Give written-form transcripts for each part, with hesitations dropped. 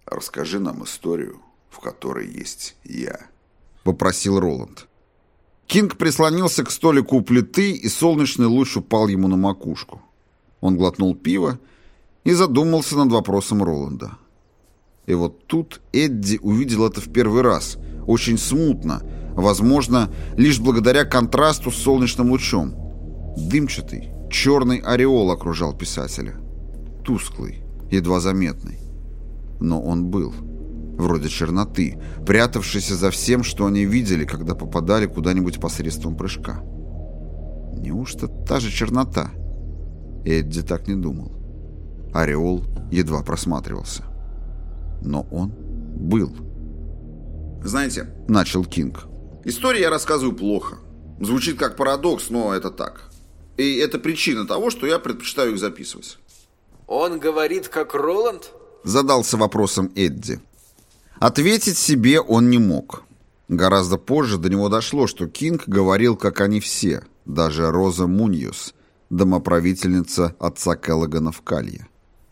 «Расскажи нам историю, в которой есть я», — попросил Роланд. Кинг прислонился к столику у плиты, и солнечный луч упал ему на макушку. Он глотнул пиво и задумался над вопросом Роланда. И вот тут Эдди увидел это в первый раз, очень смутно, возможно, лишь благодаря контрасту с солнечным лучом. Дымчатый, черный ореол окружал писателя. Тусклый, едва заметный. Но он был. Вроде черноты, прятавшейся за всем, что они видели, когда попадали куда-нибудь посредством прыжка. Неужто та же чернота? Эдди так не думал. Ореол едва просматривался. Но он был. «Знаете, — начал Кинг, — историю я рассказываю плохо. Звучит как парадокс, но это так. И это причина того, что я предпочитаю их записывать». «Он говорит, как Роланд?» — задался вопросом Эдди. Ответить себе он не мог. Гораздо позже до него дошло, что Кинг говорил, как они все, даже Роза Муньюс, домоправительница отца Келлогана в Калье.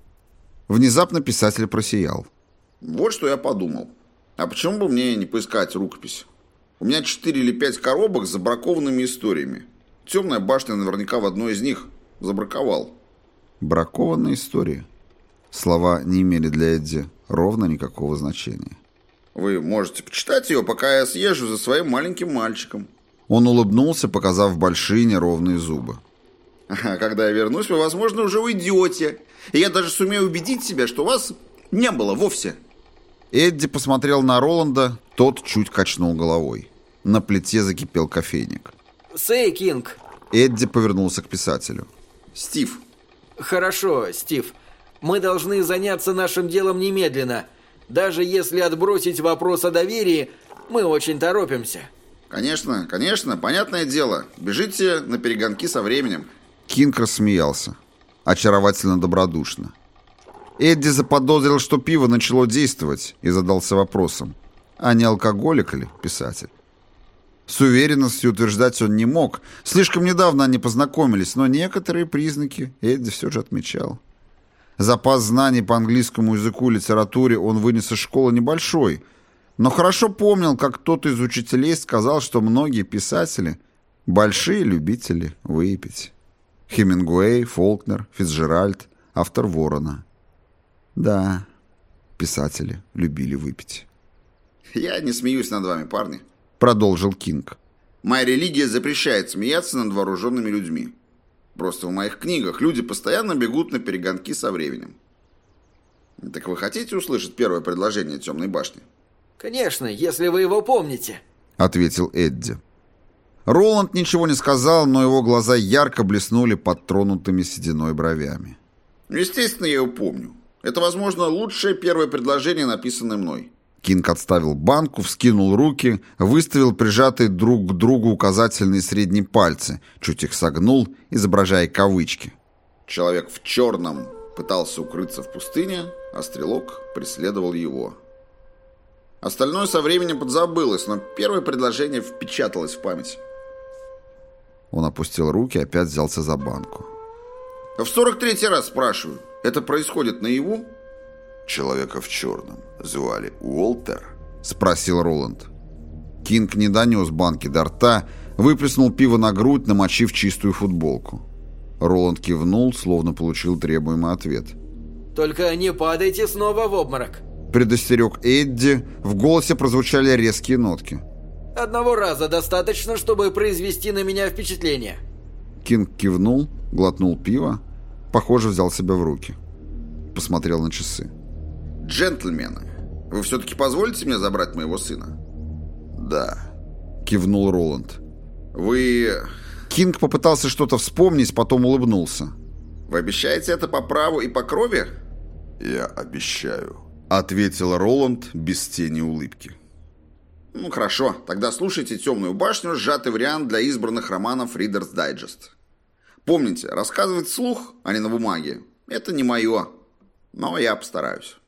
Внезапно писатель просиял. «Вот что я подумал. А почему бы мне не поискать рукопись? У меня 4 или 5 коробок с забракованными историями. Темная башня наверняка в одной из них забраковал». Бракованная история. Слова не имели для Эдди ровно никакого значения. «Вы можете почитать ее, пока я съезжу за своим маленьким мальчиком». Он улыбнулся, показав большие неровные зубы. «А когда я вернусь, вы, возможно, уже уйдете. И я даже сумею убедить себя, что вас не было вовсе». Эдди посмотрел на Роланда, тот чуть качнул головой. На плите закипел кофейник. «Сэй, Кинг!» Эдди повернулся к писателю. «Стив». «Хорошо, Стив. Мы должны заняться нашим делом немедленно. Даже если отбросить вопрос о доверии, мы очень торопимся». «Конечно, конечно, понятное дело. Бежите на перегонки со временем». Кинг рассмеялся. Очаровательно добродушно. Эдди заподозрил, что пиво начало действовать, и задался вопросом, а не алкоголик ли писатель? С уверенностью утверждать он не мог. Слишком недавно они познакомились, но некоторые признаки Эдди все же отмечал. Запас знаний по английскому языку и литературе он вынес из школы небольшой, но хорошо помнил, как кто-то из учителей сказал, что многие писатели – большие любители выпить. Хемингуэй, Фолкнер, Фицджеральд, автор «Ворона». Да, писатели любили выпить. «Я не смеюсь над вами, парни», — продолжил Кинг. «Моя религия запрещает смеяться над вооруженными людьми. Просто в моих книгах люди постоянно бегут на перегонки со временем». Так вы хотите услышать первое предложение «Темной башни»? «Конечно, если вы его помните», — ответил Эдди. Роланд ничего не сказал, но его глаза ярко блеснули под тронутыми сединой бровями. «Естественно, я его помню. Это, возможно, лучшее первое предложение, написанное мной». Кинг отставил банку, вскинул руки, выставил прижатые друг к другу указательные и средние пальцы, чуть их согнул, изображая кавычки. «Человек в черном пытался укрыться в пустыне, а стрелок преследовал его». Остальное со временем подзабылось, но первое предложение впечаталось в память. Он опустил руки и опять взялся за банку. В 43-й раз спрашиваю, это происходит наяву? «Человека в черном звали Уолтер?» — спросил Роланд. Кинг не донес банки до рта, выплеснул пиво на грудь, намочив чистую футболку. Роланд кивнул, словно получил требуемый ответ. «Только не падайте снова в обморок», — предостерег Эдди, в голосе прозвучали резкие нотки. «Одного раза достаточно, чтобы произвести на меня впечатление». Кинг кивнул, глотнул пиво, похоже, взял себя в руки. Посмотрел на часы. «Джентльмены, вы все-таки позволите мне забрать моего сына?» «Да», — кивнул Роланд. «Вы...» Кинг попытался что-то вспомнить, потом улыбнулся. «Вы обещаете это по праву и по крови?» «Я обещаю», — ответил Роланд без тени улыбки. «Ну хорошо, тогда слушайте «Темную башню», сжатый вариант для избранных романов Reader's Digest. Помните, рассказывать вслух, а не на бумаге, это не мое, но я постараюсь».